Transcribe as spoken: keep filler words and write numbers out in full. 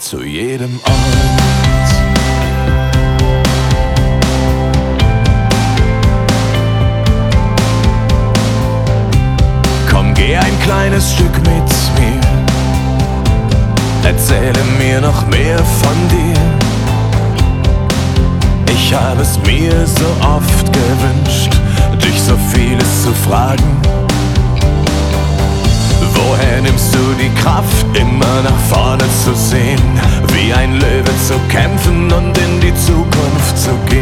zu jedem Ort. Komm, geh ein kleines Stück mit mir, erzähle mir noch mehr von dir. Ich habe es mir so oft gewünscht, dich so vieles zu fragen. Woher nimmst du die Kraft, immer nach vorne zu sehen, wie ein Löwe zu kämpfen und in die Zukunft zu gehen?